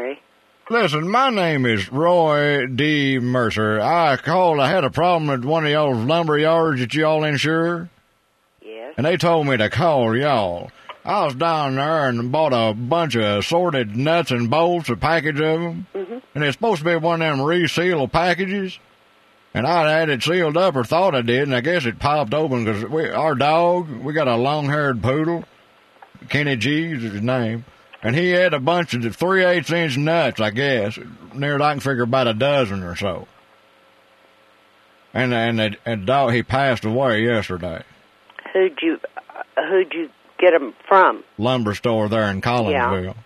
Mary. Listen, my name is Roy D. Mercer. I called. I had a problem at one of y'all's lumber yards that y'all insure. Yes. And they told me to call y'all. I was down there and bought a bunch of assorted nuts and bolts, a package of them. Mm-hmm. And it's supposed to be one of them reseal packages. And I had it sealed up, or thought I did, and I guess it popped open because our dog, we got a long-haired poodle, Kenny G is his name, and he had a bunch of 3/8-inch nuts, I guess, near I can figure about a dozen or so. And the dog, he passed away yesterday. Who'd you get them from? Lumber store there in Collinsville. Yeah.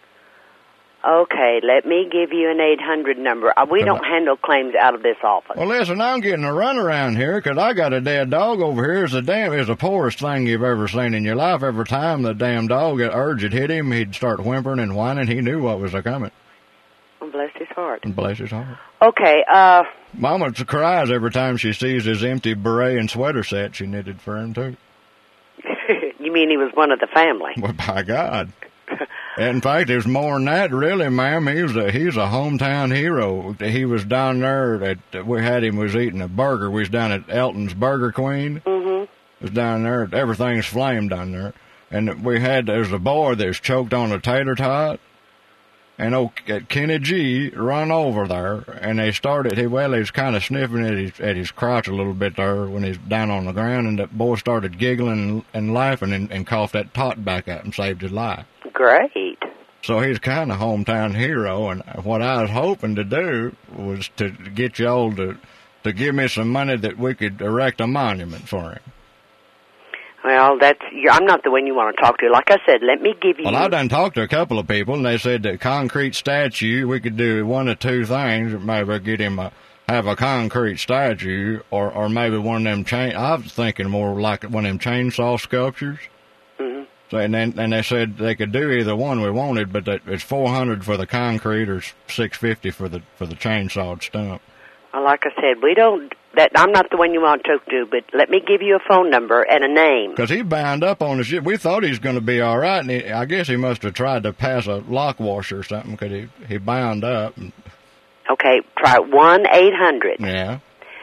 Okay, let me give you an 800 number. We don't handle claims out of this office. Well, listen, I'm getting a runaround here because I got a dead dog over here. It's the poorest thing you've ever seen in your life. Every time the damn dog urge had hit him, he'd start whimpering and whining. He knew what was a-coming. Bless his heart. And bless his heart. Okay, Mama cries every time she sees his empty beret and sweater set she knitted for him, too. You mean he was one of the family? Well, by God. In fact, there's more than that, really, ma'am. He's a hometown hero. He was down there we had him was eating a burger. We was down at Elton's Burger Queen. Mm-hmm. It was down there. Everything's flamed down there. And there's a boy that's choked on a tater tot. And Kenny G run over there, and they started. He was kind of sniffing at his crotch a little bit there when he's down on the ground, and that boy started giggling and laughing and coughed that tot back up and saved his life. Great. So he's kind of hometown hero, and what I was hoping to do was to get y'all to give me some money that we could erect a monument for him. Well, I'm not the one you want to talk to. Like I said, let me give you... Well, I done talked to a couple of people, and they said that concrete statue, we could do one of two things. Maybe get him have a concrete statue, or maybe one of them I was thinking more like one of them chainsaw sculptures. Mm-hmm. So, and they said they could do either one we wanted, but that it's $400 for the concrete or $650 for the chainsawed stump. Well, like I said, we don't... I'm not the one you want to talk to, but let me give you a phone number and a name. Because he bound up on the shit. We thought he was going to be all right, and I guess he must have tried to pass a lock washer or something because he bound up. Okay, try 1-800. Yeah.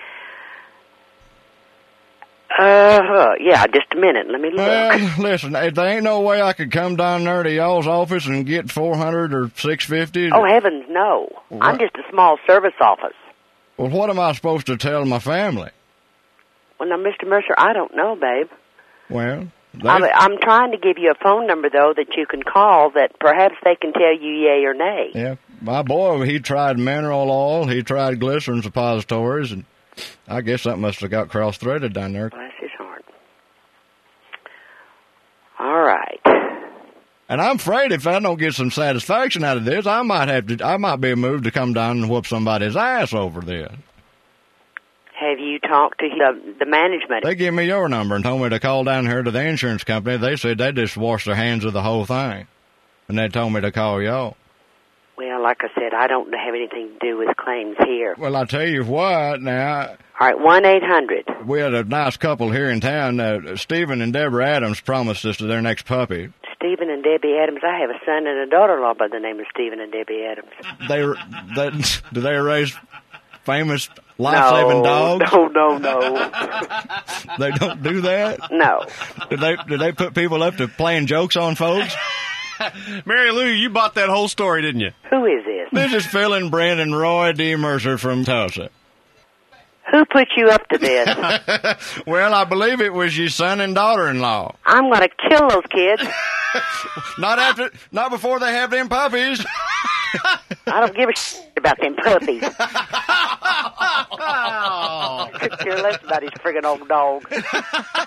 Yeah, just a minute. Let me look. Well, listen, there ain't no way I could come down there to y'all's office and get $400 or $650. Oh, heavens, no. What? I'm just a small service office. Well, what am I supposed to tell my family? Well, now, Mr. Mercer, I don't know, babe. Well, I'm trying to give you a phone number, though, that you can call that perhaps they can tell you yay or nay. Yeah. My boy, he tried mineral oil. He tried glycerin suppositories, and I guess that must have got cross-threaded down there. Bless his heart. All right. And I'm afraid if I don't get some satisfaction out of this, I might be moved to come down and whoop somebody's ass over this. Have you talked to the management? They gave me your number and told me to call down here to the insurance company. They said they just washed their hands of the whole thing. And they told me to call y'all. Well, like I said, I don't have anything to do with claims here. Well, I tell you what, now... All right, 1-800. We had a nice couple here in town. Stephen and Deborah Adams promised us to their next puppy. Stephen and Debbie Adams. I have a son and a daughter-in-law by the name of Stephen and Debbie Adams. Do they raise famous life-saving dogs? No. They don't do that? No. Do they put people up to playing jokes on folks? Mary Lou, you bought that whole story, didn't you? Who is this? This is Phil and Brent and Roy D. Mercer from Tulsa. Who put you up to this? Well, I believe it was your son and daughter-in-law. I'm going to kill those kids. Not before they have them puppies. I don't give a shit about them puppies. Could care less about his friggin' old dog.